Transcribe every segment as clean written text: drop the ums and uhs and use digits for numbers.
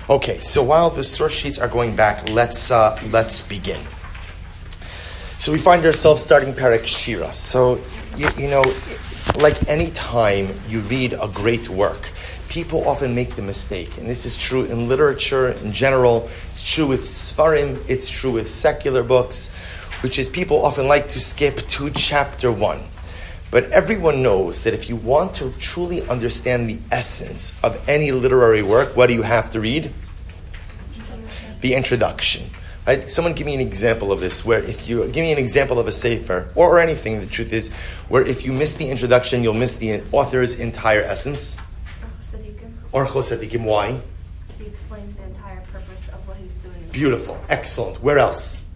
Okay, so while the source sheets are going back, let's begin. So we find ourselves starting Perek Shira. So, you know, like any time you read a great work, people often make the mistake, and this is true in literature in general, it's true with Sfarim, it's true with secular books, which is people often like to skip to chapter 1. But everyone knows that if you want to truly understand the essence of any literary work, what do you have to read? The introduction. Right? Someone give me an example of this, where if you give me an example of a sefer, or anything, the truth is, where if you miss the introduction, you'll miss the author's entire essence. Or Chosadikim. Why? He explains the entire purpose of what he's doing. Beautiful. Excellent. Where else?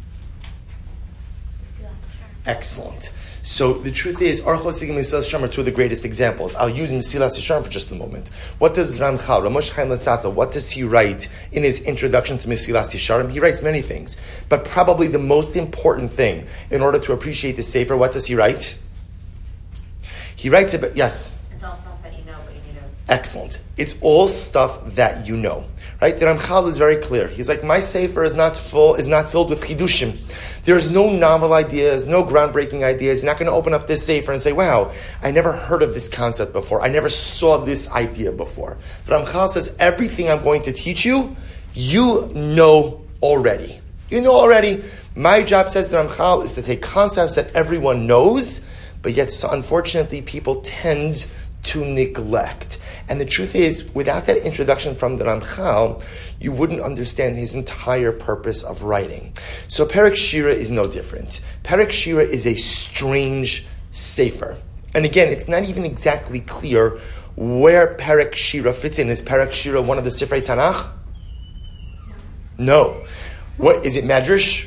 Excellent. So the truth is, Orchos Sigim and Mesilas Yesharim are two of the greatest examples. I'll use Mesilas Yesharim for just a moment. What does Ramchal, Ramosh Chaim Latzata, what does he write in his introduction to Mesilas Yesharim? He writes many things. But probably the most important thing, in order to appreciate the Sefer, what does he write? He writes about, yes? It's all stuff that you know, but you need to... Excellent. It's all stuff that you know. Right? The Ramchal is very clear. He's like, my Sefer is not filled with Chidushim. There's no novel ideas, no groundbreaking ideas. You're not going to open up this Sefer and say, wow, I never heard of this concept before. I never saw this idea before. The Ramchal says, everything I'm going to teach you, you know already. You know already. My job, says the Ramchal, is to take concepts that everyone knows, but yet, unfortunately, people tend to neglect. And the truth is, without that introduction from the Ramchal, you wouldn't understand his entire purpose of writing. So Perek Shira is no different. Perek Shira is a strange sefer. And again, it's not even exactly clear where Perek Shira fits in. Is Perek Shira one of the Sifrei Tanakh? No. What is it, Medrash?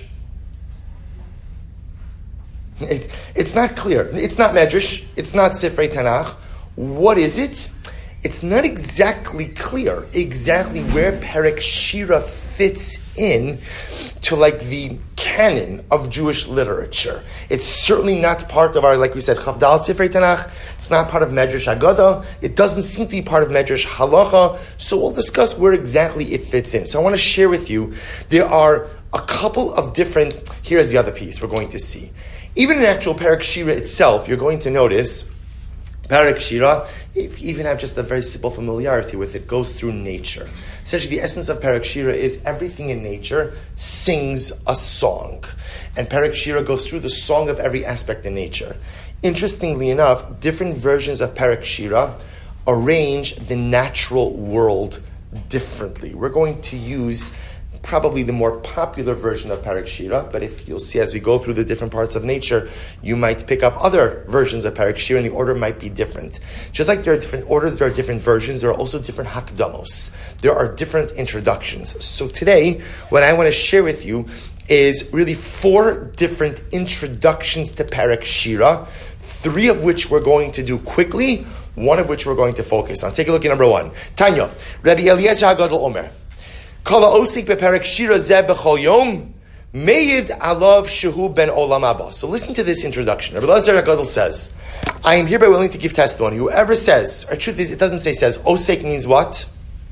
It's not clear. It's not Medrash. It's not Sifrei Tanakh. What is it? It's not exactly clear exactly where Perek Shira fits in to like the canon of Jewish literature. It's certainly not part of our, like we said, Chavdal Sifrei Tanakh. It's not part of Medrash Haggadah. It doesn't seem to be part of Medrash Halacha. So we'll discuss where exactly it fits in. So I want to share with you, there are a couple of different, here's the other piece we're going to see. Even in actual Perek Shira itself, you're going to notice Perek Shira, if you even have just a very simple familiarity with it, goes through nature. Essentially, the essence of Perek Shira is everything in nature sings a song. And Perek Shira goes through the song of every aspect in nature. Interestingly enough, different versions of Perek Shira arrange the natural world differently. We're going to use probably the more popular version of Perek Shira, but if you'll see as we go through the different parts of nature, you might pick up other versions of Perek Shira, and the order might be different. Just like there are different orders, there are different versions, there are also different hakdamos. There are different introductions. So today, what I want to share with you is really 4 different introductions to Perek Shira, 3 of which we're going to do quickly, 1 of which we're going to focus on. Take a look at number 1. Tanya, Rabbi Eliezer HaGadol Omer, Kala osik beperek shira zeh b'chol yom, meyid alav shehu ben olam haba. So listen to this introduction. Rabbi Eliezer HaGadol says, I am hereby willing to give testimony. Whoever says, our truth is, it doesn't say says. Osik means what?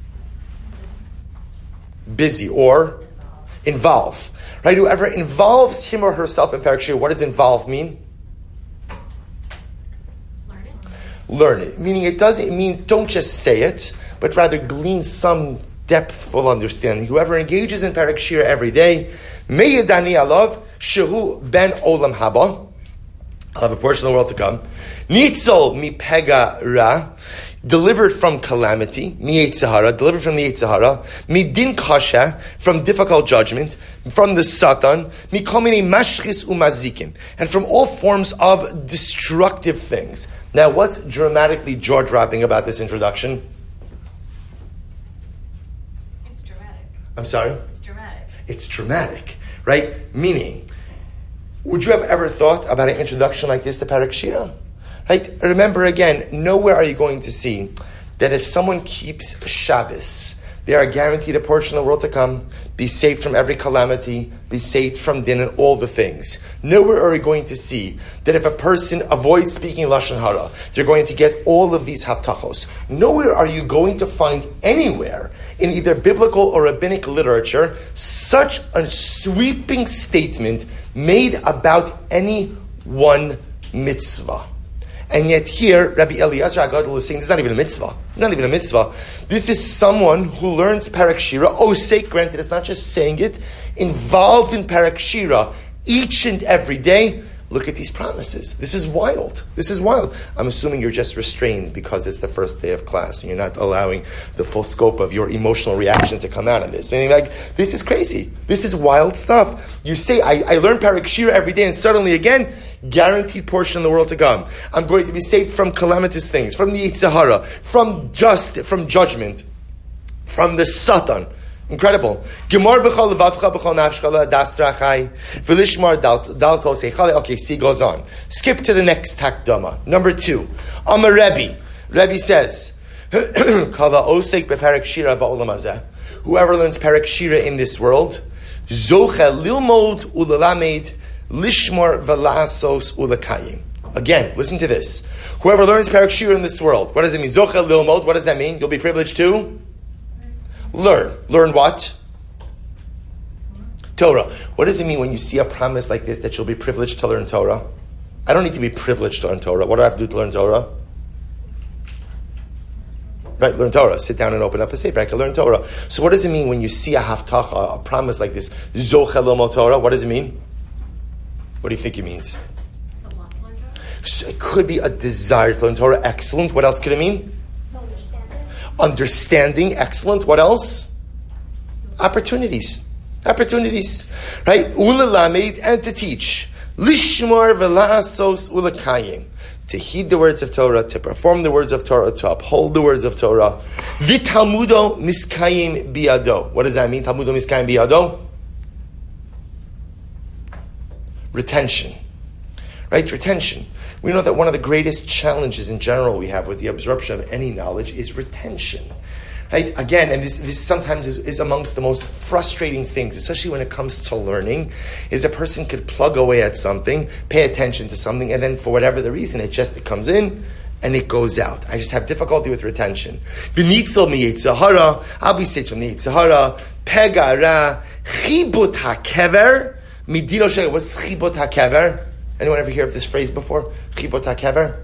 Busy or involve. Right? Whoever involves him or herself in Perek Shira, what does involve mean? Learn it. Meaning it means don't just say it, but rather glean some depthful understanding. Whoever engages in Perek Shira every day, Meyedani alav shehu ben olam haba. I'll have a portion of the world to come. Nitzol mi pega ra, delivered from calamity. Mi Yetzirah, delivered from the Yetzirah. Mi din kasha, from difficult judgment. From the Satan. Mi kol minei mashchis umazikim, and from all forms of destructive things. Now, what's dramatically jaw-dropping about this introduction? I'm sorry? It's dramatic. It's dramatic, right? Meaning, would you have ever thought about an introduction like this to Perek Shira? Right? Remember again, nowhere are you going to see that if someone keeps Shabbos, they are guaranteed a portion of the world to come, be saved from every calamity, be saved from din and all the things. Nowhere are you going to see that if a person avoids speaking Lashon Hara, they're going to get all of these haftachos. Nowhere are you going to find anywhere in either biblical or rabbinic literature such a sweeping statement made about any one mitzvah. And yet here, Rabbi Eliezer HaGadol is saying this is not even a mitzvah. Not even a mitzvah. This is someone who learns Perek Shira, osek, granted, it's not just saying it, involved in Perek Shira each and every day. Look at these promises. This is wild. This is wild. I'm assuming you're just restrained because it's the first day of class and you're not allowing the full scope of your emotional reaction to come out of this. Meaning, like, this is crazy. This is wild stuff. You say, I learn Perek Shira every day, and suddenly again, guaranteed portion in the world to come. I'm going to be saved from calamitous things, from the Yetzer Hara, from judgment, from the Satan. Incredible. Gemar b'chol levavcha b'chol nafshcha das drachai v'lishmar dalto seichale. Okay, see, goes on. Skip to the next takdama. Number 2. Amar Rebbe. Rebbe says, Kala osek b'perek shira ba'olam hazeh. Whoever learns perek shira in this world, zoche lilmod ulalamed lishmar v'lasos ulakayim. Again, listen to this. Whoever learns perek shira in this world, what does it mean? Zoche lilmod. What does that mean? You'll be privileged to learn. Learn what? Torah. What does it mean when you see a promise like this that you'll be privileged to learn Torah? I don't need to be privileged to learn Torah. What do I have to do to learn Torah? Right, learn Torah. Sit down and open up a sefer. I can learn Torah. So what does it mean when you see a haftacha, a promise like this? Zoche l'mo Torah. What does it mean? What do you think it means? So it could be a desire to learn Torah. Excellent. What else could it mean? Understanding, excellent. What else? Opportunities. Right? Ulalamed, and to teach. Lishmar v'la'asos ulakayim. To heed the words of Torah, to perform the words of Torah, to uphold the words of Torah. V'talmudo miskayim biado. What does that mean? Talmudo miskayim biado? Retention. Right? Retention. We know that one of the greatest challenges in general we have with the absorption of any knowledge is retention. Right? Again, and this sometimes is amongst the most frustrating things, especially when it comes to learning, is a person could plug away at something, pay attention to something, and then for whatever the reason, it comes in and it goes out. I just have difficulty with retention. V'nitzel mi Yetzer Hara, I'll be saved from the Yetzer Hara, pegara, chibut hakever, midino shel. What's chibut hakever? Anyone ever hear of this phrase before? Chibut hakever?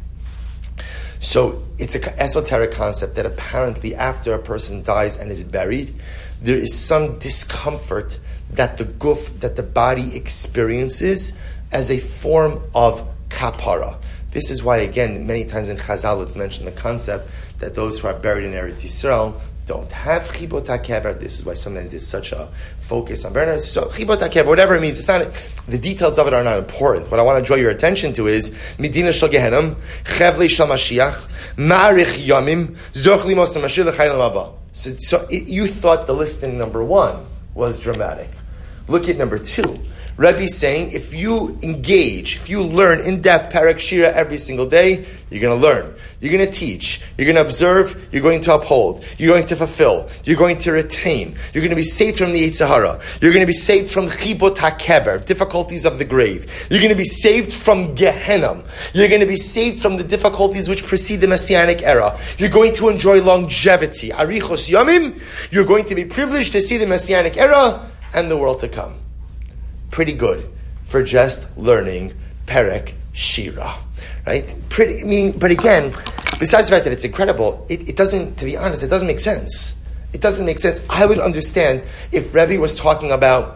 So it's an esoteric concept that apparently after a person dies and is buried, there is some discomfort that the body experiences as a form of kapara. This is why, again, many times in Chazal it's mentioned the concept that those who are buried in Eretz Yisrael don't have chibut hakever. This is why sometimes there's such a focus on burial. So chibut hakever, whatever it means, it's not. The details of it are not important. What I want to draw your attention to is Medina shel Gehenim, Chevli shel Mashiach, Ma'arich Yamim, Zoch Limos Mashiach L'Chayim Haba. So you thought the listing number 1 was dramatic. Look at number 2. Rebbe's saying, if you engage, if you learn in-depth Perek Shira every single day, you're going to learn. You're going to teach. You're going to observe. You're going to uphold. You're going to fulfill. You're going to retain. You're going to be saved from the Yetzer Hara. You're going to be saved from chibut hakever, difficulties of the grave. You're going to be saved from Gehenna. You're going to be saved from the difficulties which precede the Messianic era. You're going to enjoy longevity. Arichos Yamim. You're going to be privileged to see the Messianic era and the world to come. Pretty good for just learning Perek Shira, right? But again, besides the fact that it's incredible, it doesn't, to be honest, it doesn't make sense. It doesn't make sense. I would understand if Rebbe was talking about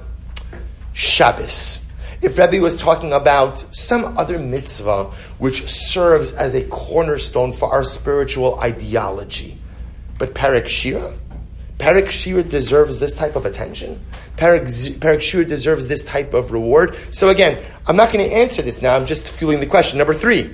Shabbos, if Rebbe was talking about some other mitzvah which serves as a cornerstone for our spiritual ideology. But Perek Shira deserves this type of attention. Perek Shira deserves this type of reward. So again, I'm not going to answer this now. I'm just fueling the question. Number 3.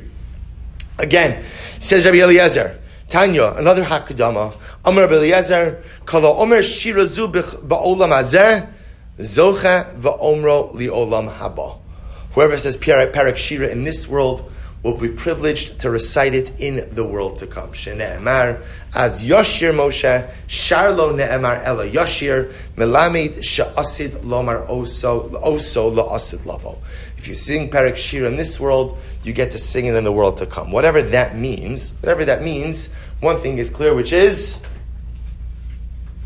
Again, says Rabbi Eliezer, Tanya, another hakadama. Amar Rabbi Eliezer, Kala Omer Shira zu ba'olam hazeh, zocha va'omro li'olam haba. Whoever says Perek Shira in this world will be privileged to recite it in the world to come. Shene'emar, as Yashir Moshe, Sharlo ne'emar ela Yashir, melamed she'asid lomar oso la'asid lavo. If you sing Perek Shira in this world, you get to sing it in the world to come. Whatever that means, one thing is clear, which is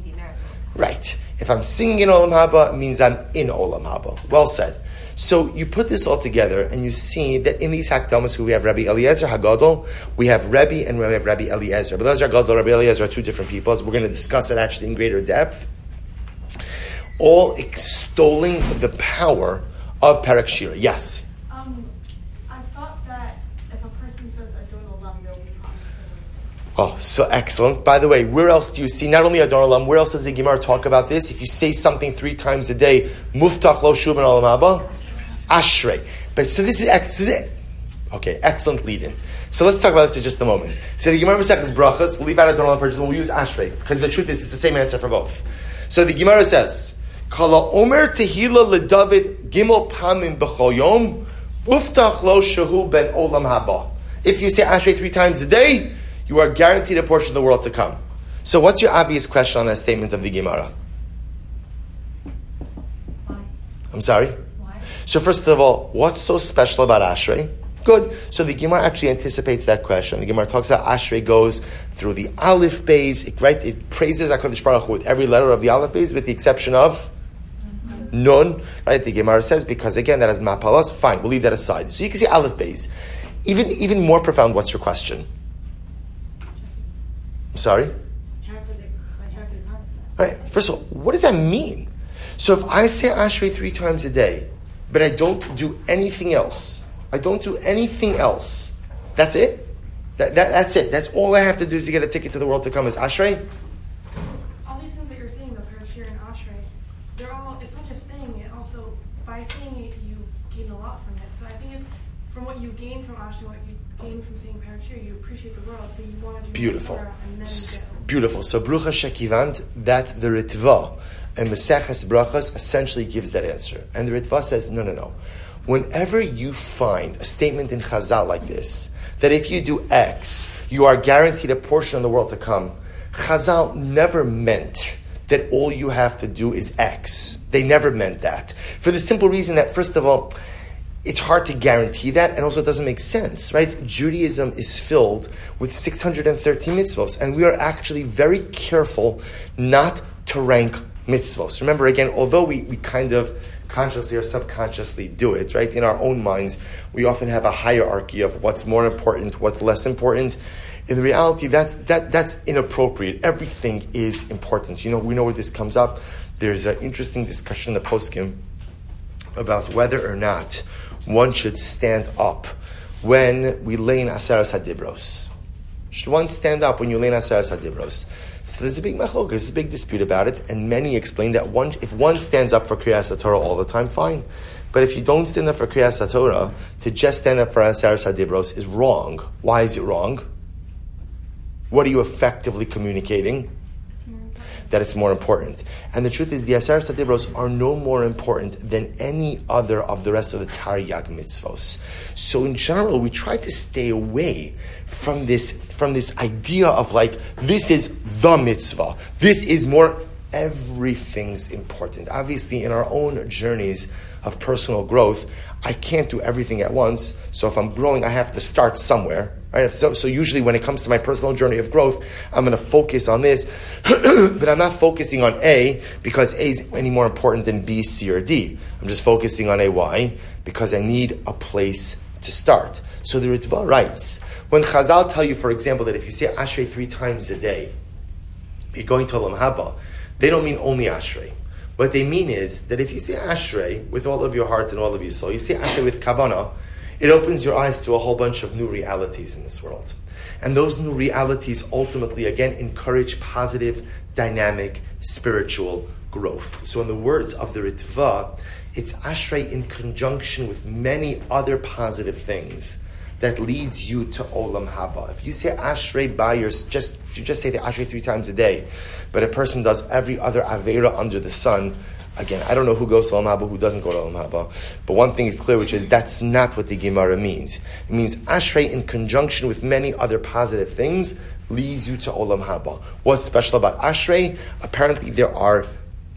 means you're married. Right. If I'm singing in Olam Haba, it means I'm in Olam Haba. Well said. So you put this all together and you see that in these Hakdamas, we have Rabbi Eliezer Hagadol, we have Rebbe, and we have Rabbi Eliezer. Rabbi Eliezer Hagadol, Rabbi Eliezer are two different people. So we're going to discuss it actually in greater depth. All extolling the power of Perek Shira. Yes? I thought that if a person says Adon Olam, they'll be promised. Oh, so excellent. By the way, where else do you see, not only Adon Olam, where else does the Gemara talk about this? If you say something 3 times a day, Muftach lo shub in Olam Haba, Ashrei. But so this is it. Okay, excellent lead-in. So let's talk about this in just a moment. So the Gemara Maseches Brachos, we'll leave out Adon Olam for just a moment, we'll use Ashrei, because the truth is, it's the same answer for both. So the Gemara says, Kala Omer Tehila LeDavid Gimel Pamim B'chol Yom Uftach Lo Shehu Ben Olam Haba. If you say Ashrei 3 times a day, you are guaranteed a portion of the world to come. So what's your obvious question on that statement of the Gemara? Why? I'm sorry? Why? So first of all, what's so special about Ashrei? Good. So the Gemara actually anticipates that question. The Gemara talks about Ashrei goes through the Aleph Beis, it praises HaKadosh Baruch Hu with every letter of the Aleph Beis, with the exception of Nun, right? The Gemara says, because again, that has Mapalas. Fine, we'll leave that aside. So you can see Aleph Beis. Even more profound, what's your question? I'm sorry? All right, first of all, what does that mean? So if I say Ashrei 3 times a day, but I don't do anything else, that's it? That's it. That's all I have to do is to get a ticket to the world to come is Ashrei? All these things that you're saying, the Perek Shira and Ashrei, they're all, it's not just saying it, also by saying it, you gain a lot from it. So I think it's from what you gain from Ashrei, what you gain from saying Perek Shira, you appreciate the world, so you want to do Beautiful. Torah and then go. Beautiful. So Brucha Shekivant, that the Ritva and Maseches Brachas essentially gives that answer. And the Ritva says, no. Whenever you find a statement in Chazal like this, that if you do X, you are guaranteed a portion of the world to come, Chazal never meant that all you have to do is X. They never meant that. For the simple reason that, first of all, it's hard to guarantee that, and also it doesn't make sense, right? Judaism is filled with 613 mitzvos, and we are actually very careful not to rank mitzvos. Remember, again, although we kind of consciously or subconsciously do it, right? In our own minds, we often have a hierarchy of what's more important, what's less important. In reality, that's inappropriate. Everything is important. We know where this comes up. There's an interesting discussion in the poskim about whether or not one should stand up when we lay in Aseres HaDibros. Should one stand up when you lay in Aseres HaDibros? So there's a big machlokes, there's a big dispute about it, and many explain that if one stands up for Kriyas HaTorah all the time, fine. But if you don't stand up for Kriyas HaTorah, to just stand up for Aseres HaDibros is wrong. Why is it wrong? What are you effectively communicating? That it's more important. And the truth is, the Aseres HaDibros are no more important than any other of the rest of the Taryag mitzvos. So in general, we try to stay away from this idea of like, this is the mitzvah. This is more, everything's important. Obviously, in our own journeys of personal growth, I can't do everything at once. So if I'm growing, I have to start somewhere. Right? So usually when it comes to my personal journey of growth, I'm going to focus on this, but I'm not focusing on A because A is any more important than B, C, or D. I'm just focusing on A, why? Because I need a place to start. So the Ritva writes, when Chazal tell you, for example, that if you say Ashrei 3 times a day, you're going to Olam Haba, they don't mean only Ashrei. What they mean is that if you say Ashrei with all of your heart and all of your soul, you say Ashrei with Kavanah, it opens your eyes to a whole bunch of new realities in this world. And those new realities ultimately, again, encourage positive, dynamic, spiritual growth. So in the words of the Ritva, it's Ashrei in conjunction with many other positive things that leads you to Olam Haba. If you say Ashrei if you just say the Ashrei 3 times a day, but a person does every other Aveira under the sun, again, I don't know who goes to Olam Haba, who doesn't go to Olam Haba, but one thing is clear, which is that's not what the Gemara means. It means Ashrei in conjunction with many other positive things leads you to Olam Haba. What's special about Ashrei? Apparently there are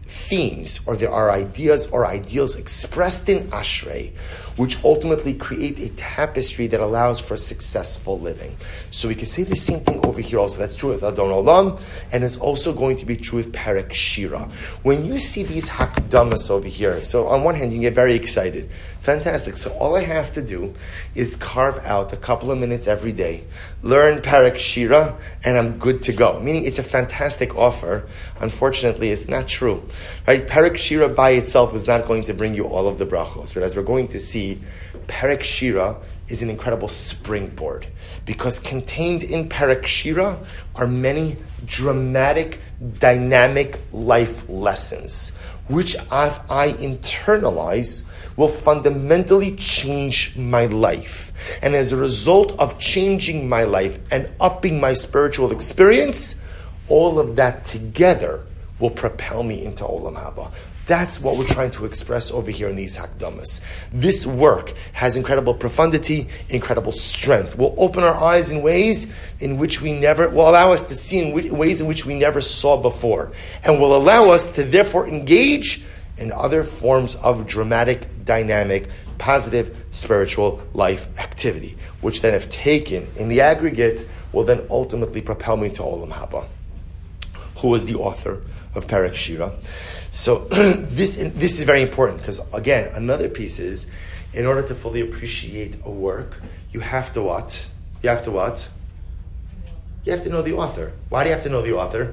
themes, or there are ideas or ideals expressed in Ashrei, which ultimately create a tapestry that allows for successful living. So we can say the same thing over here also. That's true with Adon Olam, and it's also going to be true with Perek Shira. When you see these hakdamas over here, so on one hand you get very excited. Fantastic. So all I have to do is carve out a couple of minutes every day, learn Perek Shira, and I'm good to go. Meaning it's a fantastic offer. Unfortunately, it's not true. Right? Perek Shira by itself is not going to bring you all of the brachos. But as we're going to see, Perek Shira is an incredible springboard. Because contained in Perek Shira are many dramatic, dynamic life lessons, which if I internalize, will fundamentally change my life. And as a result of changing my life and upping my spiritual experience, all of that together will propel me into Olam Haba. That's what we're trying to express over here in these Hakdamas. This work has incredible profundity, incredible strength. Will open our eyes in ways in which we never, will allow us to see in ways in which we never saw before, and will allow us to therefore engage in other forms of dramatic, dynamic, positive, spiritual life activity, which then, if taken in the aggregate, will then ultimately propel me to Olam Haba. Who was the author of Perek Shira? So this is very important, because again, another piece is, in order to fully appreciate a work, you have to what? You have to what? You have to know the author. Why do you have to know the author?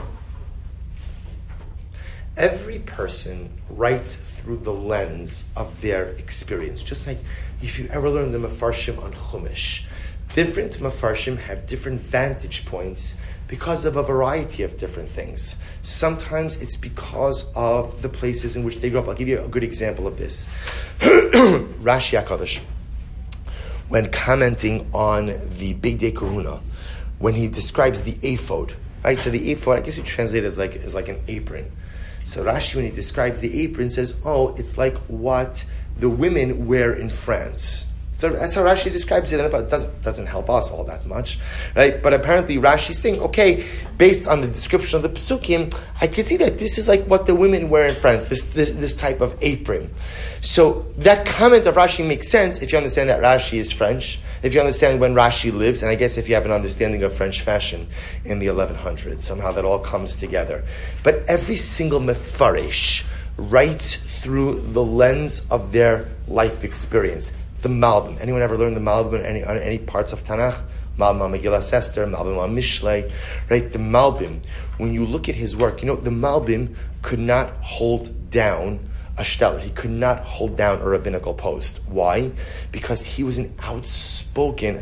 Every person writes through the lens of their experience. Just like if you ever learn the Mefarshim on Chumash, different Mefarshim have different vantage points because of a variety of different things. Sometimes it's because of the places in which they grew up. I'll give you a good example of this. Rashi HaKadosh, when commenting on the Big Day Kahuna, when he describes the ephod, right? So the ephod, I guess you translate it as like an apron. So Rashi, when he describes the apron, says, oh, it's like what the women wear in France. So that's how Rashi describes it, but it doesn't help us all that much, right? But apparently Rashi's saying, okay, based on the description of the Pesukim, I can see that this is like what the women wear in France, this type of apron. So that comment of Rashi makes sense if you understand that Rashi is French, if you understand when Rashi lives, and I guess if you have an understanding of French fashion in the 1100s, somehow that all comes together. But every single Mefaresh writes through the lens of their life experience. The Malbim. Anyone ever learned the Malbim on any parts of Tanakh? Malbim on Megillah Esther, Malbim on Mishlei, right? The Malbim, when you look at his work, the Malbim could not hold down a shtetl. He could not hold down a rabbinical post. Why? Because he was in outspoken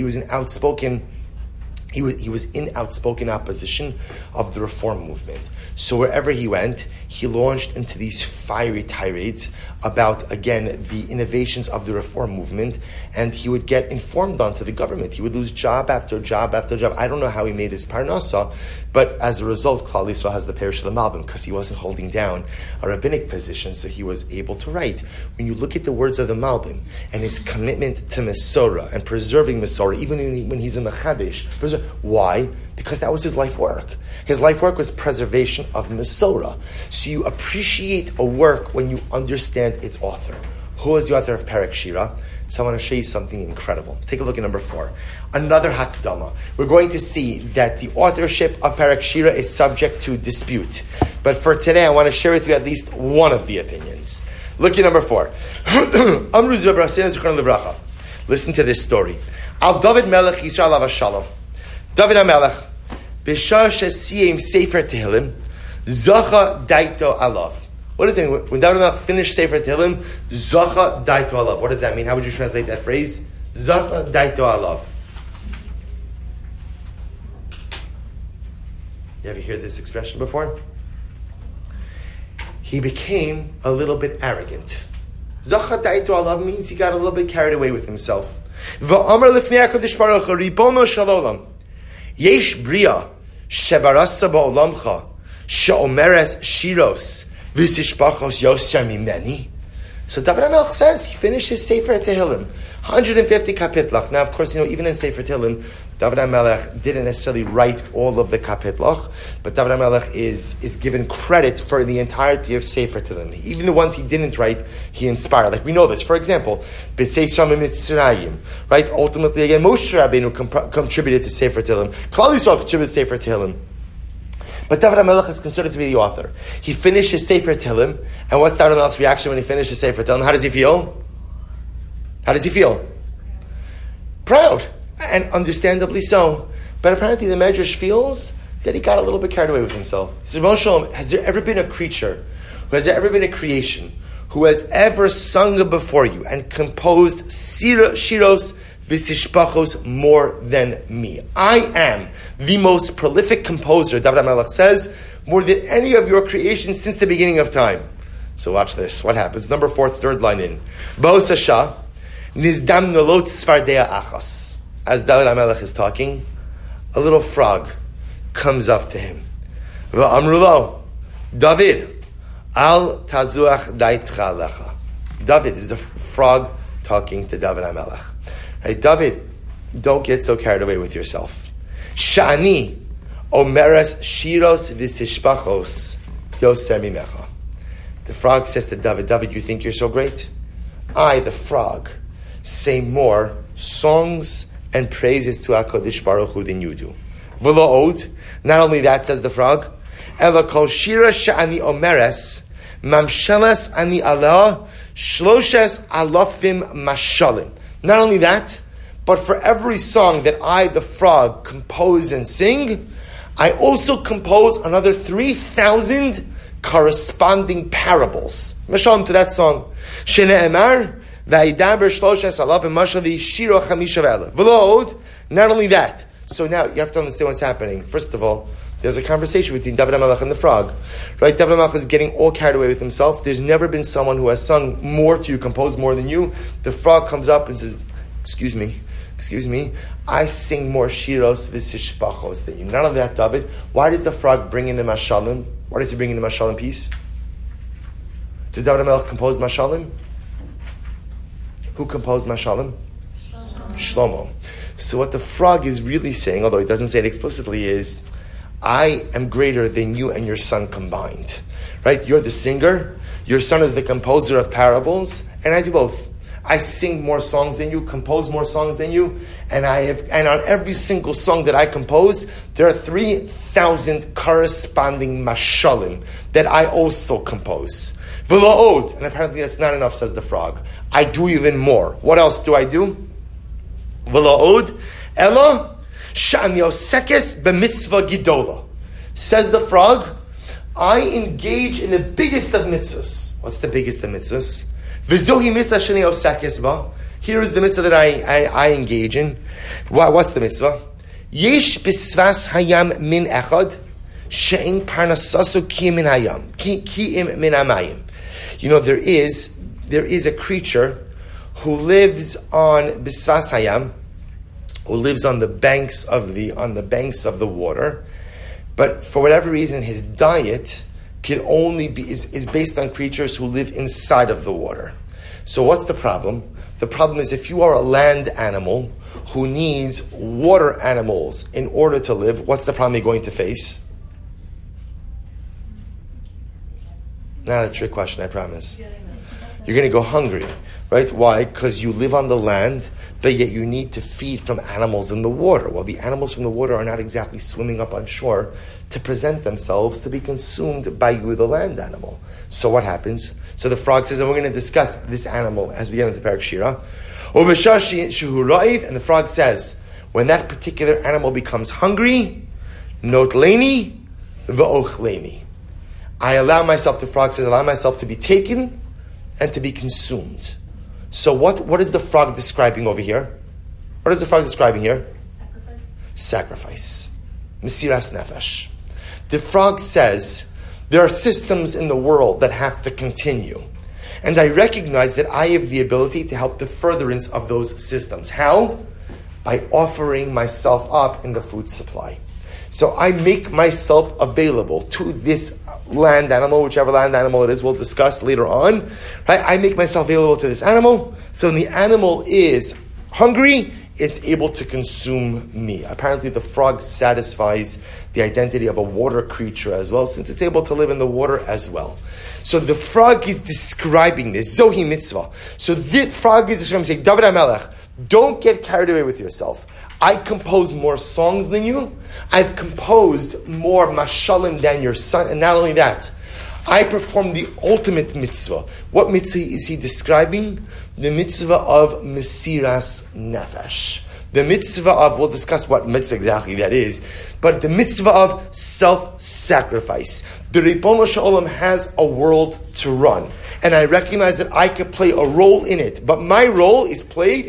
opposition of the Reform movement. So wherever he went, he launched into these fiery tirades about, again, the innovations of the Reform movement, and he would get informed onto the government. He would lose job after job after job. I don't know how he made his parnasa, but as a result, Klal Yisrael has the parish of the Malbim, because he wasn't holding down a rabbinic position, so he was able to write. When you look at the words of the Malbim, and his commitment to Mesorah, and preserving Mesorah, even when he's in the Chadesh, why? Because that was his life work. His life work was preservation of Mesorah. So you appreciate a work when you understand its author. Who is the author of Perek Shira? So I want to show you something incredible. Take a look at number 4. Another Hakdama. We're going to see that the authorship of Perek Shira is subject to dispute. But for today, I want to share with you at least one of the opinions. Look at number 4. Listen to this story. Al David Melech Yisrael Alav Shalom. David HaMelech, B'shah shesiyim Sefer Tehillim, Zacha Daito Alav. What does it mean? When David HaMelech finished Sefer Tehillim, Zacha Daito Alav. What does that mean? How would you translate that phrase? Zacha Daito Alav. You ever hear this expression before? He became a little bit arrogant. Zacha Daito Alav means he got a little bit carried away with himself. V'amar lifnei HaKadosh Baruch Hu, Ribono shel Olam. Yesh bria shebarasa ba'olamcha she'omeres shiros v'sishpachos yosher mimeni. So David HaMelech says, he finished his Sefer Tehillim. 150 kapitlach. Now, of course, even in Sefer Tehillim, David HaMelech didn't necessarily write all of the kapitlach, but David HaMelech is given credit for the entirety of Sefer Tehillim. Even the ones he didn't write, he inspired. Like we know this. For example, B'tzei Shamim Mitzrayim, right? Ultimately, again, Moshe Rabbeinu contributed to Sefer Tehillim. Klal Yisrael contributed to Sefer Tehillim. But David HaMelech is considered to be the author. He finished his Sefer Tehillim, and what's David HaMelech's reaction when he finished his Sefer Tehillim? How does he feel? How does he feel? Proud. And understandably so. But apparently the Medrash feels that he got a little bit carried away with himself. He says, Moshe, has there ever been a creature, has there ever been a creation, who has ever sung before you and composed shiros v'sishpachos more than me? I am the most prolific composer, David HaMelech says, more than any of your creations since the beginning of time. So watch this. What happens? Number 4, third line in. Ba'os Hasha, nizdam nolot svardea achas. As David HaMelech is talking, a little frog comes up to him. V'amrulo, David, al tazuach daitcha lecha. David is the frog talking to David HaMelech. Hey, David, don't get so carried away with yourself. Sha'ani omeres shiros v'sishpachos yoser mimecha. The frog says to David, David, you think you're so great? I, the frog, say more songs and praises to HaKadosh Baruch Hu than you do. V'lo od, not only that, says the frog, ela kol shira sha'ani omeres, mamsheles ani aleh, shloshes alafim mashalim. Not only that, but for every song that I, the frog, compose and sing, I also compose another 3,000 corresponding parables. Mashalim to that song. Shene'emar, not only that, so now you have to understand what's happening. First of all, there's a conversation between David HaMelech and the frog. Right? David HaMelech is getting all carried away with himself. There's never been someone who has sung more to you, composed more than you. The frog comes up and says, excuse me, I sing more shiros v'sishpachos than you. Not only that, David, why does the frog bring in the mashalim? Why does he bring in the mashalim piece? Did David HaMelech compose mashalim? Who composed Mashalim? Shlomo. So what the frog is really saying, although he doesn't say it explicitly, is, I am greater than you and your son combined. Right? You're the singer, your son is the composer of parables, and I do both. I sing more songs than you, compose more songs than you, and on every single song that I compose, there are 3,000 corresponding mashalim that I also compose. V'la'od, and apparently that's not enough, says the frog. I do even more. What else do I do? V'la'od, ela sha'ani osekes b'mitzvah gidola. Says the frog, I engage in the biggest of mitzvahs. What's the biggest of mitzvahs? V'zohi mitzvah sheni osekes ba. Here is the mitzvah that I engage in. What's the mitzvah? Yesh b'svas hayam min echad she'in parnasasu ki min hayam ki im min hamayim. There is a creature who lives on Bisvas Hayam, who lives on the banks of the water, but for whatever reason his diet can only is based on creatures who live inside of the water. So what's the problem? The problem is if you are a land animal who needs water animals in order to live, what's the problem you're going to face? Not a trick question, I promise. You're going to go hungry, right? Why? Because you live on the land, but yet you need to feed from animals in the water. Well, the animals from the water are not exactly swimming up on shore to present themselves to be consumed by you, the land animal. So what happens? So the frog says, and we're going to discuss this animal as we get into Parak Shira. And the frog says, when that particular animal becomes hungry, notleni v'ochleni. I allow myself, the frog says, allow myself to be taken and to be consumed. So what is the frog describing over here? What is the frog describing here? Sacrifice. Mesiras nefesh. The frog says, there are systems in the world that have to continue. And I recognize that I have the ability to help the furtherance of those systems. How? By offering myself up in the food supply. So I make myself available to this land animal, whichever land animal it is, we'll discuss later on. Right? I make myself available to this animal, so when the animal is hungry, it's able to consume me. Apparently the frog satisfies the identity of a water creature as well, since it's able to live in the water as well. So the frog is describing this, Zohi mitzvah. So the frog is describing, saying, David HaMelech, don't get carried away with yourself. I compose more songs than you. I've composed more mashalim than your son. And not only that, I perform the ultimate mitzvah. What mitzvah is he describing? The mitzvah of Mesiras Nefesh. The mitzvah of, we'll discuss what mitzvah exactly that is, but the mitzvah of self-sacrifice. The Ribono Shel Olam has a world to run. And I recognize that I could play a role in it. But my role is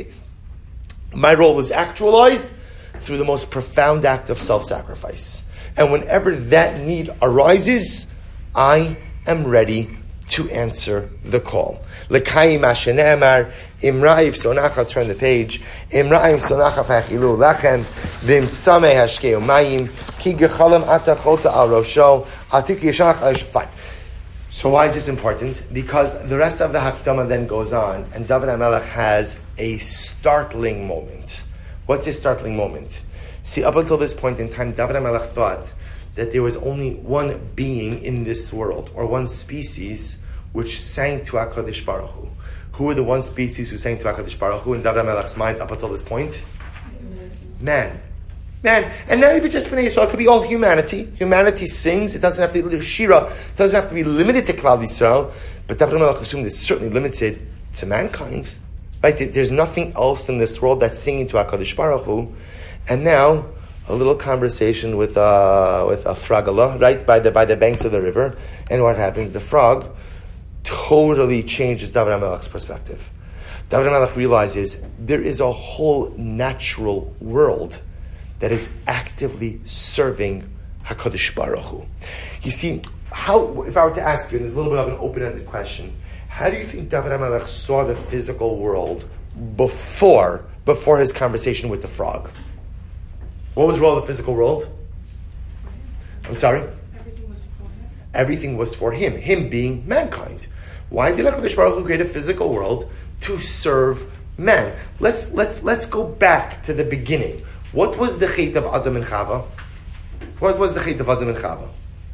actualized through the most profound act of self-sacrifice. And whenever that need arises, I am ready to answer the call. L'kayim ashene'emar, imra'if sonacha, turn the page, imra'if sonacha fachilu lachem, v'imtzameh hashkeu mayim, ki gechalam atachota al rosho, atik yishach al. Fine. So why is this important? Because the rest of the Hakdama then goes on, and David HaMelech has a startling moment. What's his startling moment? See, up until this point in time, David HaMelech thought that there was only one being in this world, or one species, which sang to HaKadosh Baruch Hu. Who were the one species who sang to HaKadosh Baruch Hu in David HaMelech's mind up until this point? Man. And not even just Bnei Yisrael, it could be all humanity. Humanity sings. It doesn't have to be Shira. It doesn't have to be limited to Klal Yisrael. But David HaMelech assumed it's certainly limited to mankind. Right? There's nothing else in this world that's singing to HaKadosh Baruch Hu. And now, a little conversation with a frogala, right, by the banks of the river. And what happens? The frog totally changes David HaMelech's perspective. David HaMelech realizes there is a whole natural world that is actively serving HaKadosh Baruch Hu. You see, if I were to ask you, and there's a little bit of an open-ended question, how do you think David HaMelech saw the physical world before his conversation with the frog? What was the role of the physical world? I'm sorry? Everything was for him. Him being mankind. Why did HaKadosh Baruch Hu create a physical world? To serve man. Let's go back to the beginning. What was the chait of Adam and Chava? What was the chait of Adam and Chava?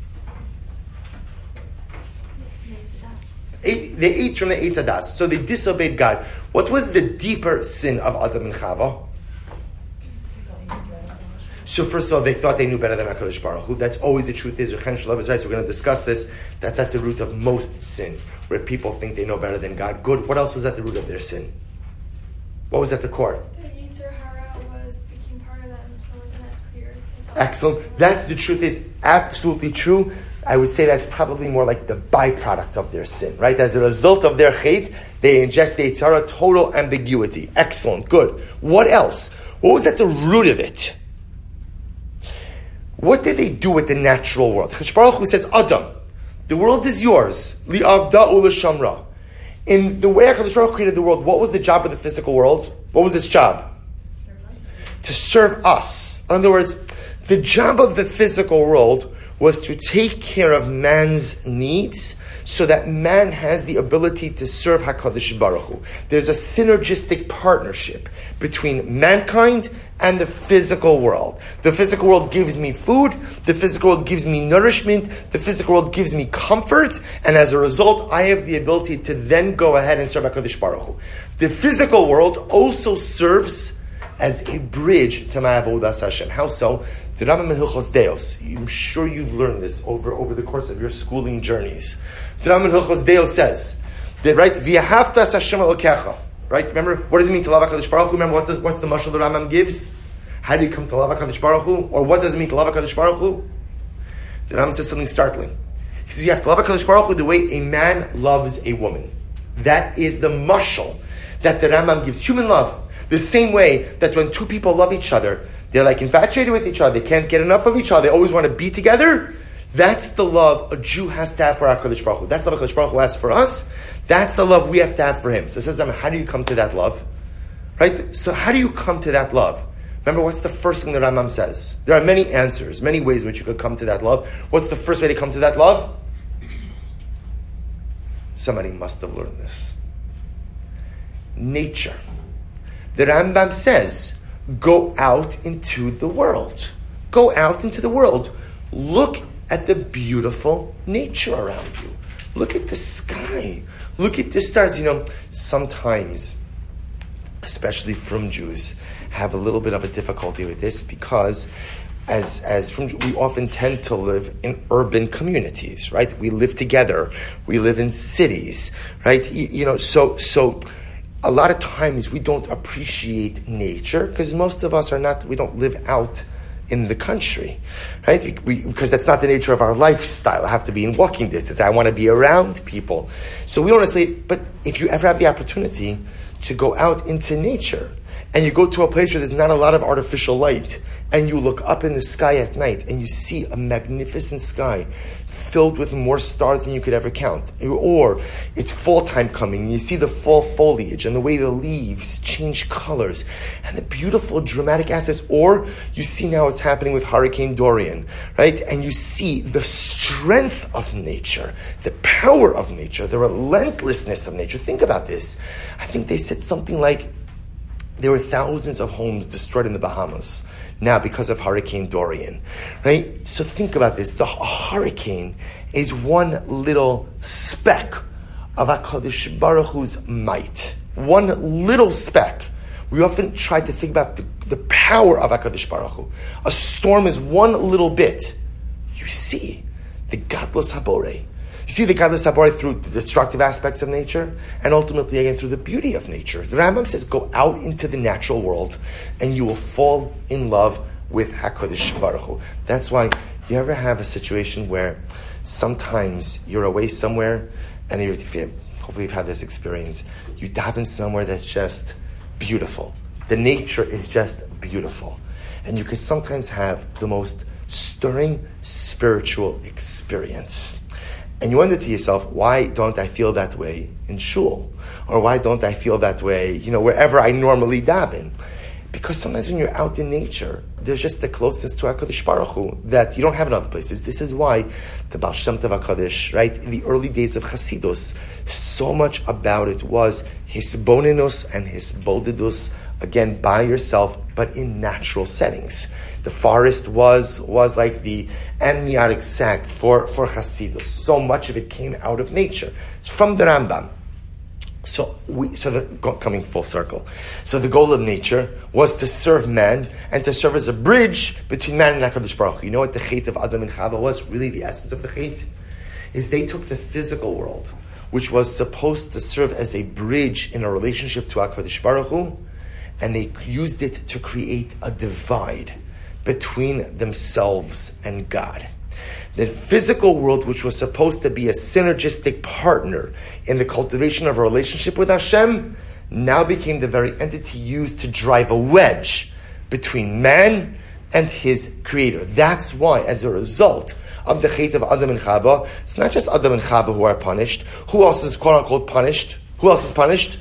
They ate from the Eitz Hadas, so they disobeyed God. What was the deeper sin of Adam and Chava? So first of all, they thought they knew better than HaKadosh Baruch Hu. That's always the truth is. We're going to discuss this. That's at the root of most sin, where people think they know better than God. Good. What else was at the root of their sin? What was at the core? The Yetzer Hara became part of them, so it wasn't as clear. Excellent. That's the truth is absolutely true. I would say that's probably more like the byproduct of their sin, right? As a result of their chait, they ingest the Yetzer Hara, total ambiguity. Excellent. Good. What else? What was at the root of it? What did they do with the natural world? HaKadosh Baruch Hu says, Adam, the world is yours. Li'avda u'l'shamra. In the way HaKadosh Baruch Hu created the world, what was the job of the physical world? What was its job? To serve us. In other words, the job of the physical world was to take care of man's needs so that man has the ability to serve HaKadosh Baruch Hu. There's a synergistic partnership between mankind and the physical world. The physical world gives me food, the physical world gives me nourishment, the physical world gives me comfort, and as a result, I have the ability to then go ahead and serve HaKadosh Baruch Hu. The physical world also serves as a bridge to my avodas Hashem. How so? The Rambam in Hilchos Deos, I'm sure you've learned this over the course of your schooling journeys. The Rambam in Hilchos Deos says that, right, V'yahavtas Hashem Elokecha. Right? Remember, what does it mean to love HaKadosh Baruch Hu? Remember, what's the mashal the Rambam gives? How do you come to love HaKadosh Baruch Hu? Or what does it mean to love HaKadosh Baruch Hu? The Rambam says something startling. He says you have to love HaKadosh Baruch Hu the way a man loves a woman. That is the mashal that the Rambam gives. Human love. The same way that when two people love each other, they're like infatuated with each other, they can't get enough of each other, they always want to be together. That's the love a Jew has to have for HaKadosh Baruch Hu. That's the love HaKadosh Baruch Hu has for us. That's the love we have to have for him. So it says, how do you come to that love? Right? So how do you come to that love? Remember, what's the first thing the Rambam says? There are many answers, many ways in which you could come to that love. What's the first way to come to that love? Somebody must have learned this. Nature. The Rambam says, go out into the world. Go out into the world. Look at the beautiful nature around you. Look at the sky. Look at the stars. Sometimes, especially from Jews, have a little bit of a difficulty with this because as from we often tend to live in urban communities, right? We live together. We live in cities, right? So a lot of times we don't appreciate nature because most of us we don't live out in the country, right? Because that's not the nature of our lifestyle. I have to be in walking distance. I want to be around people. So we don't necessarily, but if you ever have the opportunity to go out into nature and you go to a place where there's not a lot of artificial light and you look up in the sky at night and you see a magnificent sky filled with more stars than you could ever count. Or it's fall time coming and you see the fall foliage and the way the leaves change colors and the beautiful dramatic aspects. Or you see now what's happening with Hurricane Dorian, right? And you see the strength of nature, the power of nature, the relentlessness of nature. Think about this. I think they said something like there were thousands of homes destroyed in the Bahamas now because of Hurricane Dorian, right? So think about this. The hurricane is one little speck of HaKadosh Baruch Hu's might. One little speck. We often try to think about the power of HaKadosh Baruch Hu. A storm is one little bit. You see the Gadlus Haborei. You see the Gadlus Haborei through the destructive aspects of nature and ultimately again through the beauty of nature. The Rambam says go out into the natural world and you will fall in love with HaKadosh Baruch Hu. That's why you ever have a situation where sometimes you're away somewhere and hopefully you've had this experience. You daven somewhere that's just beautiful. The nature is just beautiful. And you can sometimes have the most stirring spiritual experience. And you wonder to yourself, why don't I feel that way in shul? Or why don't I feel that way, wherever I normally daven? Because sometimes when you're out in nature, there's just the closeness to HaKadosh Baruch Hu that you don't have in other places. This is why the Baal Shem Tov HaKadosh, right, in the early days of Chasidus, so much about it was hisbonenus and hisbodedus, again, by yourself, but in natural settings. The forest was like the amniotic sac for Hasidus. So much of it came out of nature. It's from the Rambam. Coming full circle. So the goal of nature was to serve man and to serve as a bridge between man and HaKadosh Baruch Hu. You know what the Chet of Adam and Chava was? Really the essence of the Chet? Is they took the physical world, which was supposed to serve as a bridge in a relationship to HaKadosh Baruch Hu, and they used it to create a divide between themselves and God. The physical world, which was supposed to be a synergistic partner in the cultivation of a relationship with Hashem, now became the very entity used to drive a wedge between man and his creator. That's why, as a result of the Chet of Adam and Chava, it's not just Adam and Chava who are punished. Who else is quote unquote punished? Who else is punished?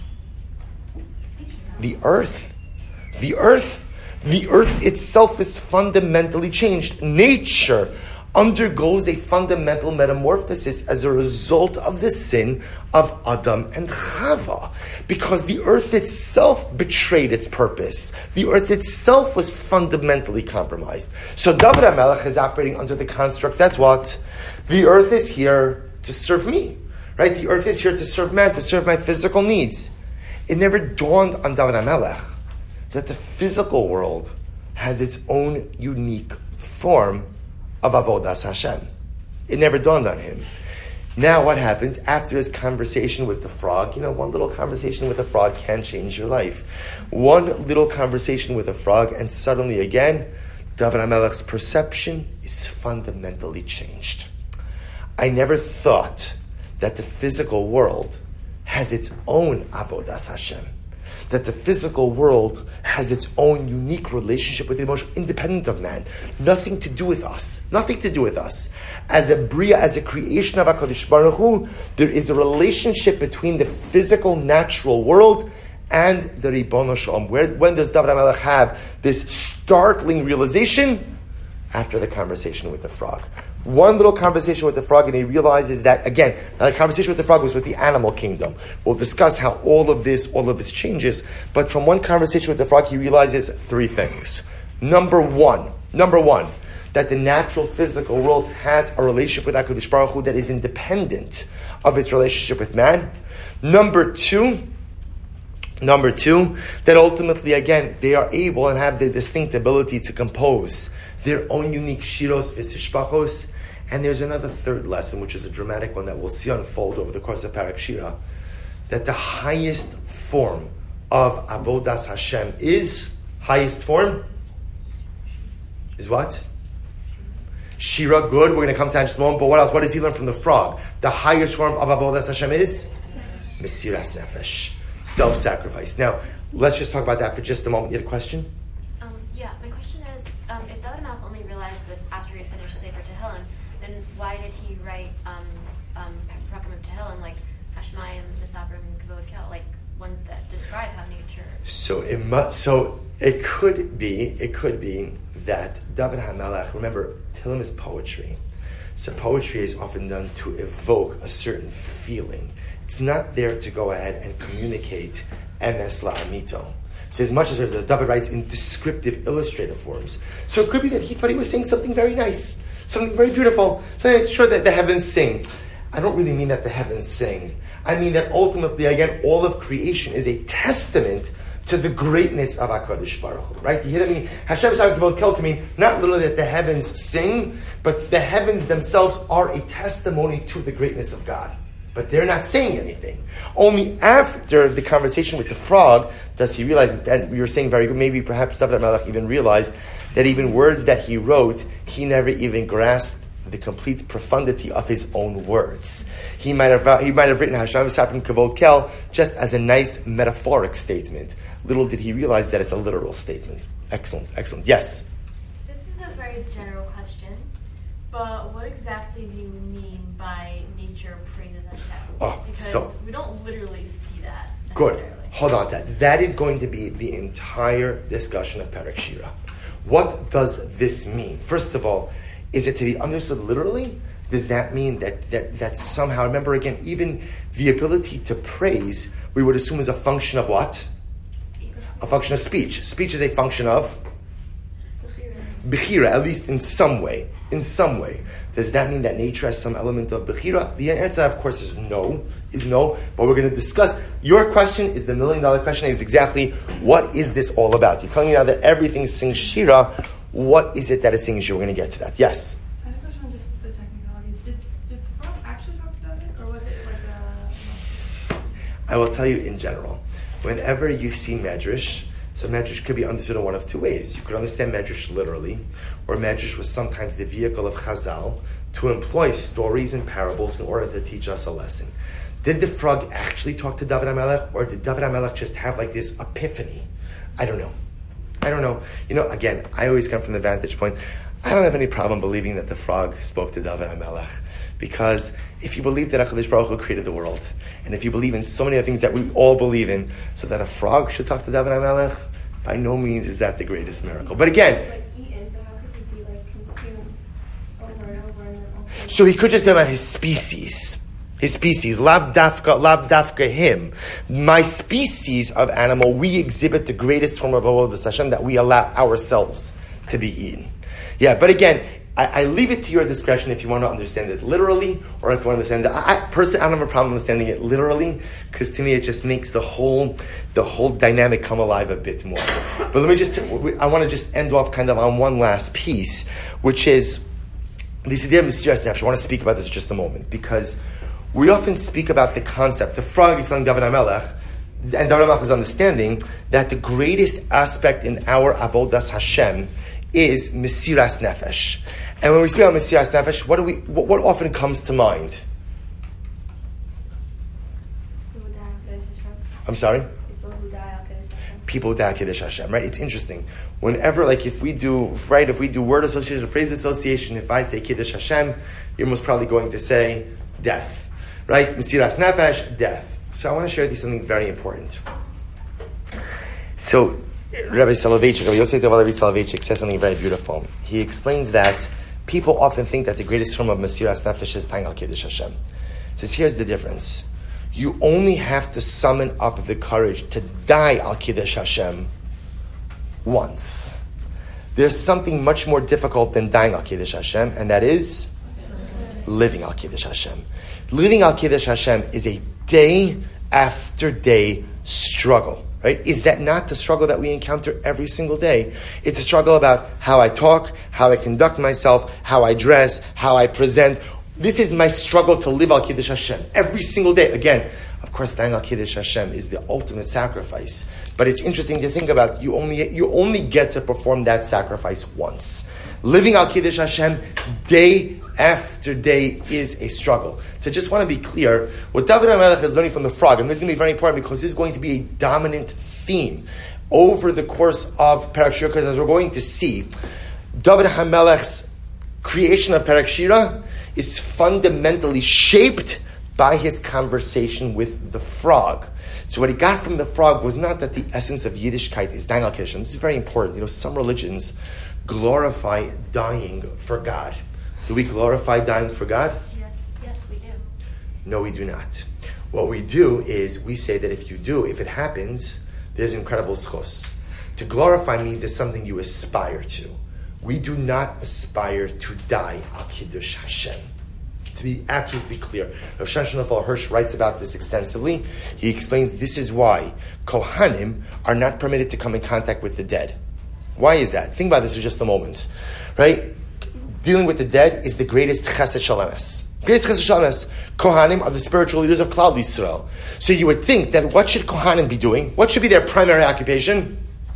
The earth. The earth. The earth itself is fundamentally changed. Nature undergoes a fundamental metamorphosis as a result of the sin of Adam and Chava. Because the earth itself betrayed its purpose. The earth itself was fundamentally compromised. So David HaMelech is operating under the construct that's what? The earth is here to serve me. Right? The earth is here to serve man, to serve my physical needs. It never dawned on David HaMelech that the physical world has its own unique form of Avodas Hashem. It never dawned on him. Now what happens after his conversation with the frog? One little conversation with a frog can change your life. One little conversation with a frog and suddenly again, David HaMelech's perception is fundamentally changed. I never thought that the physical world has its own Avodas Hashem. That the physical world has its own unique relationship with the emotion, independent of man. Nothing to do with us. Nothing to do with us. As a bria, as a creation of HaKadosh Baruch Hu, there is a relationship between the physical, natural world and the Ribono Shalom. When does David HaMelech have this startling realization? After the conversation with the frog. One little conversation with the frog, and he realizes that, again, the conversation with the frog was with the animal kingdom. We'll discuss how all of this changes, but from one conversation with the frog, he realizes three things. Number one, that the natural physical world has a relationship with HaKadosh Baruch Hu that is independent of its relationship with man. Number two, that ultimately, again, they are able and have the distinct ability to compose their own unique shiros v'sishpachos. And there's another third lesson, which is a dramatic one that we'll see unfold over the course of Parak Shira, that the highest form of Avodas Hashem is what? Shira, good. We're going to come to that in just a moment. But what else? What does he learn from the frog? The highest form of Avodas Hashem is Mesiras Nefesh, self-sacrifice. Now, let's just talk about that for just a moment. You had a question? Yeah, my question is, if David Melech only realized this after he finished Sefer Tehillim, then why did he write Prakim of Tehillim like Hashmayim, Misabrim, Kavod Kel, like ones that describe how nature? So it could be that David HaMelech, remember, Tehillim is poetry. So poetry is often done to evoke a certain feeling. It's not there to go ahead and communicate emes la'amito. So as much as David writes in descriptive, illustrative forms. So it could be that he thought he was saying something very nice, something very beautiful. So it's sure that the heavens sing. I don't really mean that the heavens sing. I mean that ultimately, again, all of creation is a testament to the greatness of HaKadosh Baruch Hu, right? You hear that meaning? Hashem Yisrael Kavod Kel can mean not literally that the heavens sing, but the heavens themselves are a testimony to the greatness of God. But they're not saying anything. Only after the conversation with the frog does he realize, and we were saying very good, maybe perhaps David HaMelech even realized that even words that he wrote, he never even grasped the complete profundity of his own words. He might have written Hashem Yisrael Kavod Kel just as a nice metaphoric statement. Little did he realize that it's a literal statement. Excellent. Yes? This is a very general question, but what exactly do you mean by nature praises Hashem? Because we don't literally see that. Good. Hold on to that. That is going to be the entire discussion of Parak Shira. What does this mean? First of all, is it to be understood literally? Does that mean that somehow, remember again, even the ability to praise, we would assume is a function of what? A function of speech. Speech is a function of Bechira, at least in some way. Does that mean that nature has some element of Bechira? The answer to that, of course, is no. But we're going to discuss. Your question is the $1 million question, is exactly what is this all about? You're telling me now that everything sings Shira. What is it that is singing Shira? We're going to get to that. Yes? I have a question on just the technicalities. Did the frog actually talk to David, or was it like a... I will tell you in general. Whenever you see Medrash, so Medrash could be understood in one of two ways. You could understand Medrash literally, or Medrash was sometimes the vehicle of Chazal to employ stories and parables in order to teach us a lesson. Did the frog actually talk to David HaMelech, or did David HaMelech just have like this epiphany? I don't know. Again, I always come from the vantage point. I don't have any problem believing that the frog spoke to David HaMelech. Because if you believe that HaKadosh Baruch Hu created the world, and if you believe in so many other things that we all believe in, so that a frog should talk to David HaMelech, by no means is that the greatest miracle. But again, Eaten, so how could he be consumed over and over and also? So he could just talk about his species. Lav dafka him. My species of animal, we exhibit the greatest form of Avodas Hashem that we allow ourselves to be eaten. Yeah, but again, I leave it to your discretion if you want to understand it literally, or if you want to understand it. I personally, I don't have a problem understanding it literally, because to me it just makes the whole dynamic come alive a bit more. But I want to just end off kind of on one last piece, which is this idea of Mesiras Nefesh. I want to speak about this just a moment, because we often speak about the concept. The frog is telling David HaMelech, and David HaMelech is understanding that the greatest aspect in our Avodas Hashem is Mesiras Nefesh. And when we speak about Mesiras Nefesh, what often comes to mind? I'm sorry? People who die Kiddush Hashem, right? It's interesting. Whenever, if we do word association, phrase association, if I say Kiddush Hashem, you're most probably going to say death, right? Mesiras Nefesh, death. So I want to share with you something very important. So, Rabbi Soloveitchik says something very beautiful. He explains that People often think that the greatest form of Mesiras Nefesh is dying al Kiddush Hashem. Says, here's the difference. You only have to summon up the courage to die al Kiddush Hashem once. There's something much more difficult than dying al Kiddush Hashem, and that is living al Kiddush Hashem. Living al Kiddush Hashem is a day after day struggle. Right? Is that not the struggle that we encounter every single day? It's a struggle about how I talk, how I conduct myself, how I dress, how I present. This is my struggle to live al Kiddush Hashem every single day. Again, of course, dying al Kiddush Hashem is the ultimate sacrifice. But it's interesting to think about. You only get to perform that sacrifice once. Living al Kiddush Hashem day after day is a struggle. So I just want to be clear, what David HaMelech is learning from the frog, and this is going to be very important because this is going to be a dominant theme over the course of Perek Shira, because as we're going to see, David HaMelech's creation of Perek Shira is fundamentally shaped by his conversation with the frog. So what he got from the frog was not that the essence of Yiddishkeit is dying al Kiddush. This is very important. Some religions glorify dying for God. Do we glorify dying for God? Yes, we do. No, we do not. What we do is we say that if it happens, there's incredible schos. To glorify means it's something you aspire to. We do not aspire to die al Kiddush Hashem. To be absolutely clear, Rav Shlomo Shlomo Hirsch writes about this extensively. He explains this is why Kohanim are not permitted to come in contact with the dead. Why is that? Think about this for just a moment, right? Dealing with the dead is the greatest chesed shalames. Greatest chesed shalames. Kohanim are the spiritual leaders of Klal Yisrael. So you would think that what should Kohanim be doing? What should be their primary occupation?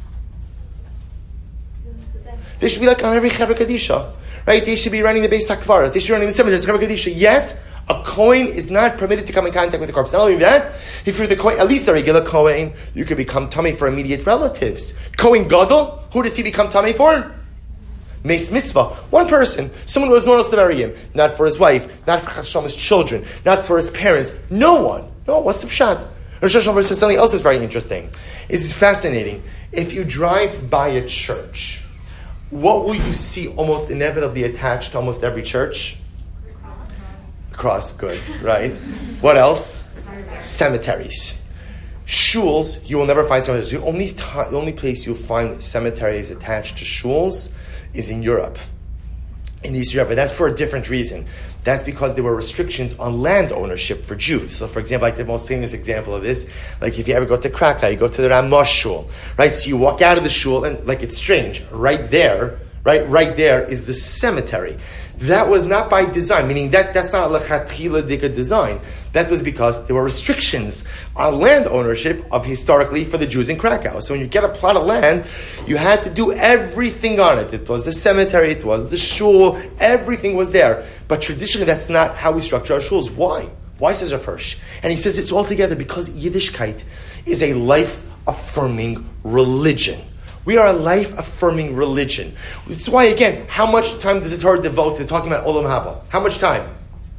They should be like on every Chevra Kadisha, right? They should be running the Beis HaKvaras. They should be running the cemeteries, Chevra Kadisha. Yet, a Kohen is not permitted to come in contact with the corpse. Not only that, if you're the Kohen, at least a regular Kohen, you could become tummy for immediate relatives. Kohen Gadol, who does he become tummy for? Meis mitzvah. One person, someone who has no one else to bury him. Not for his wife, not for Chasham's children, not for his parents. No one. No, what's the pshat? Rosh Hashanah says something else that's very interesting. It's fascinating. If you drive by a church, what will you see almost inevitably attached to almost every church? Cross, good, right? What else? Cemeteries. Shuls, you will never find cemeteries. The only place you'll find cemeteries attached to shuls is in Europe, in East Europe, and that's for a different reason. That's because there were restrictions on land ownership for Jews. So, for example, like the most famous example of this, like if you ever go to Krakow, you go to the Ramosh Shul, right? So you walk out of the shul, and like it's strange, right there is the cemetery. That was not by design, meaning that's not a lechatchila dika design. That was because there were restrictions on land ownership of historically for the Jews in Krakow. So when you get a plot of land, you had to do everything on it. It was the cemetery, it was the shul, everything was there. But traditionally, that's not how we structure our shuls. Why? Why, says Rav Hirsch? And he says it's all together because Yiddishkeit is a life-affirming religion. We are a life-affirming religion. It's why, again, how much time does the Torah devote to talking about Olam Haba? How much time?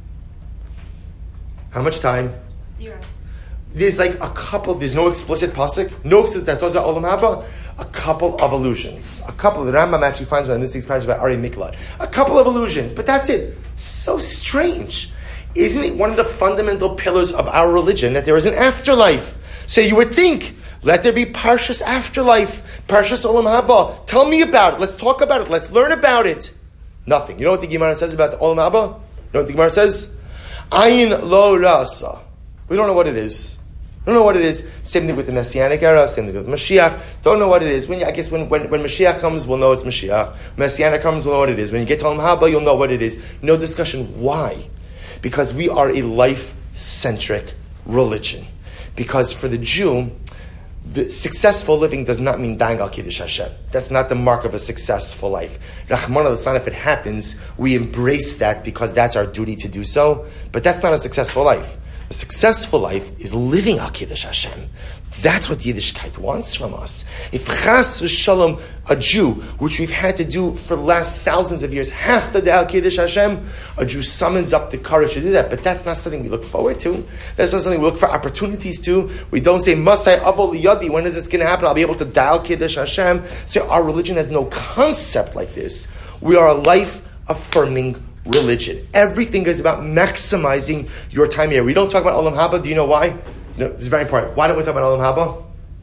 How much time? 0. There's there's no explicit pasuk, no explicit that talks about Olam Haba, a couple of allusions. The Rambam actually finds one in this week's parasha about Ari Miklat. A couple of allusions, but that's it. So strange. Isn't it one of the fundamental pillars of our religion that there is an afterlife? So you would think, let there be Parshas afterlife, Parshas Olam Haba. Tell me about it. Let's talk about it. Let's learn about it. Nothing. You know what the Gemara says about the Olam Haba? You know what the Gemara says? Ayin lo rasa. We don't know what it is. Don't know what it is. Same thing with the Messianic era. Same thing with Mashiach. Don't know what it is. When Mashiach comes, we'll know it's Mashiach. Messianic comes, we'll know what it is. When you get to Olam Haba, you'll know what it is. No discussion. Why? Because we are a life-centric religion. Because for the Jew, the successful living does not mean dying al Kiddush Hashem. That's not the mark of a successful life. Rahman al-San, if it happens, we embrace that because that's our duty to do so. But that's not a successful life. A successful life is living al Kiddush Hashem. That's what Yiddishkeit wants from us. If chas v'shalom, a Jew, which we've had to do for the last thousands of years, has to do al Kiddush Hashem, a Jew summons up the courage to do that. But that's not something we look forward to. That's not something we look for opportunities to. We don't say, Masai avol liyadi, when is this going to happen? I'll be able to do al Kiddush Hashem. So our religion has no concept like this. We are a life life-affirming religion. Everything is about maximizing your time here. We don't talk about Olam Haba. Do you know why? It's very important. Why don't we talk about Olam Haba?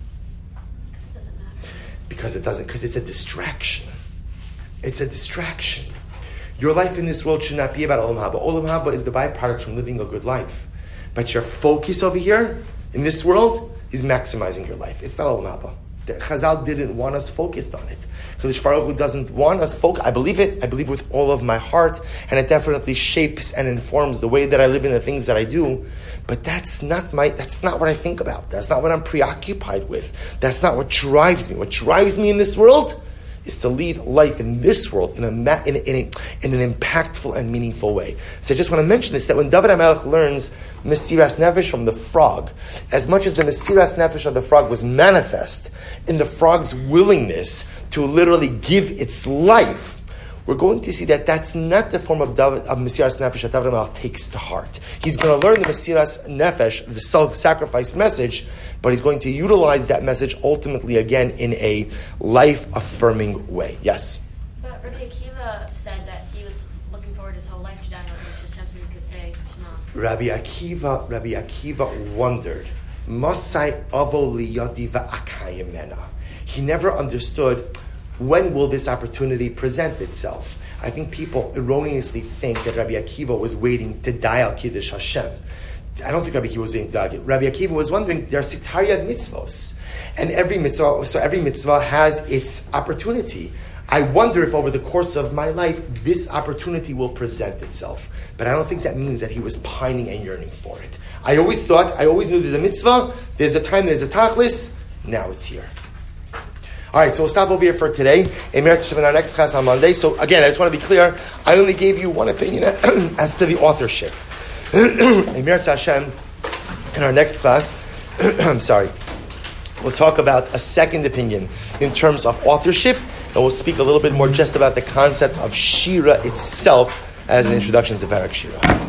It doesn't matter. Because it doesn't. Because it's a distraction. It's a distraction. Your life in this world should not be about Olam Haba. Olam Haba is the byproduct from living a good life. But your focus over here in this world is maximizing your life. It's not Olam Haba. Chazal didn't want us focused on it. Kadosh Baruch Hu doesn't want us focused. I believe it. I believe with all of my heart, and it definitely shapes and informs the way that I live and the things that I do. But that's not what I think about. That's not what I'm preoccupied with. That's not what drives me. What drives me in this world is to lead life in this world in an impactful and meaningful way. So I just want to mention this, that when David HaMelech learns Mesiras Nefesh from the frog, as much as the Mesiras Nefesh of the frog was manifest in the frog's willingness to literally give its life, we're going to see that that's not the form of Mesiras Nefesh that David HaMelech takes to heart. He's going to learn the Mesiras Nefesh, the self-sacrifice message, but he's going to utilize that message ultimately again in a life-affirming way. Yes? But Rabbi Akiva said that he was looking forward his whole life to dying on Rosh Hashem so he could say Shema. Rabbi Akiva wondered, Masai avo liyadi va'akayimena. He never understood, when will this opportunity present itself? I think people erroneously think that Rabbi Akiva was waiting to die al Kiddush Hashem. I don't think Rabbi Akiva was waiting to die. Rabbi Akiva was wondering, there are Sitariyad mitzvos, and every mitzvah has its opportunity. I wonder if over the course of my life, this opportunity will present itself. But I don't think that means that he was pining and yearning for it. I always knew there's a mitzvah, there's a time, there's a tachlis, now it's here. All right, so we'll stop over here for today. In our next class on Monday. So again, I just want to be clear, I only gave you one opinion as to the authorship. Emir Hashem, in our next class, we'll talk about a second opinion in terms of authorship, and we'll speak a little bit more just about the concept of Shira itself as an introduction to Parak Shira.